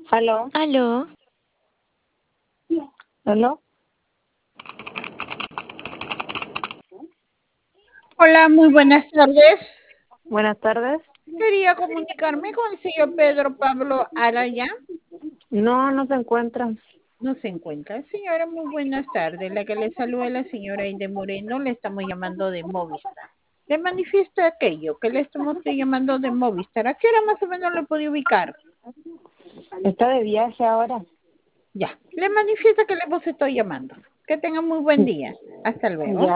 Aló, Aló, aló. Hola, muy buenas tardes. Buenas tardes. Quería comunicarme con el señor Pedro Pablo Araya. No se encuentran. No se encuentra. Señora, muy buenas tardes. La que le saluda es la señora Aide Moreno. Le estamos llamando de Movistar. Le manifiesto aquello que le estamos llamando de Movistar. ¿A qué hora más o menos le puede ubicar? Está de viaje ahora. Ya, le manifiesto que le hemos estoy llamando. Que tenga muy buen día. Hasta luego. Ya.